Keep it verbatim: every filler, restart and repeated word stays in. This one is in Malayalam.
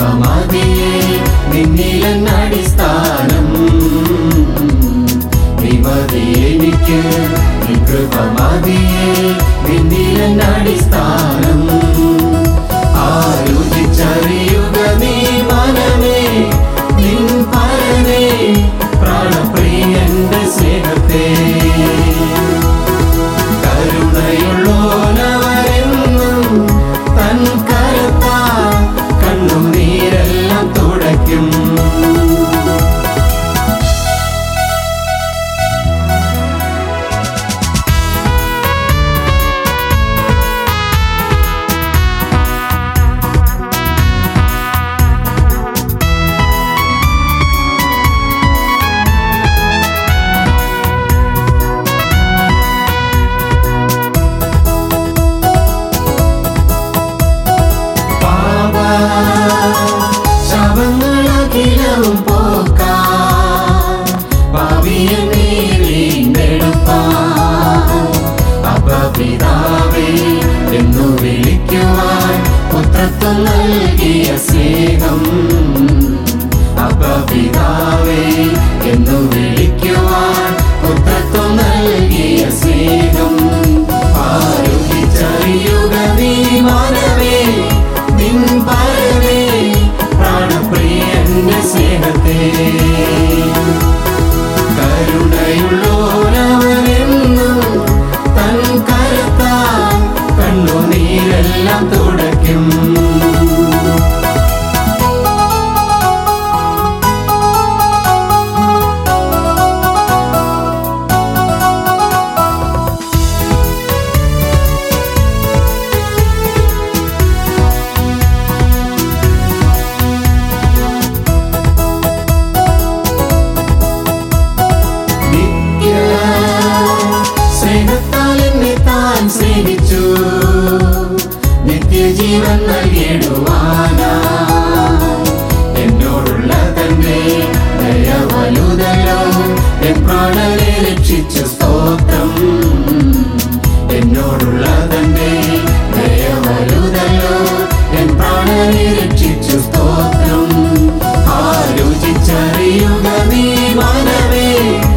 മതിയേ നിന്നിലടിസ്ഥാനം നീ മതി എനിക്ക് നിൻ കൃപ മതിയേ നിന്നിലടിസ്ഥാനം ആലോചിച്ചറിയുക നീ മനമേ നിൻ പരനേ പ്രാണപ്രിയന്റെ സ്നേഹത്തെ കരുണയുള്ളോനവരെന്നും തൻ കരത്താൽ കണ്ണുനീരെല്ലാം തുടയ്ക്കും ശവങ്ങളകിലവും പോക്കാൻ ഭാവിയെ നീ വീണ്ടെടുപ്പാൻ അപപിതാവേ എന്നു വിളിക്കുവാൻ പുത്രത്വം നൽകിയ സ്നേഹം അപപിതാവേ എന്നു വിളിക്കുവാൻ പുത്രത്വം നൽകിയ സ്നേഹം ആലോചിച്ചറിയുക നീ മനമേ നിൻ പരനേ പ്രാണപ്രിയന്റെ സ്നേഹത്തെ കരുണയുള്ളോനവനെന്നും തൻ കരത്താൽ കണ്ണുനീരെല്ലാം തുടയ്ക്കും സ്നേഹിച്ചു നിത്യജീവൻ നൽകിടുവാനായി എന്നോടുള്ള തന്റെ ദയ വലുതല്ലോ എൻ പ്രാണനെ രക്ഷിച്ചു സ്തോത്രം എന്നോടുള്ള തന്റെ ദയ വലുതല്ലോ എൻ പ്രാണനെ രക്ഷിച്ചു സ്തോത്രം ആലോചിച്ചറിയുക നീ മനമേ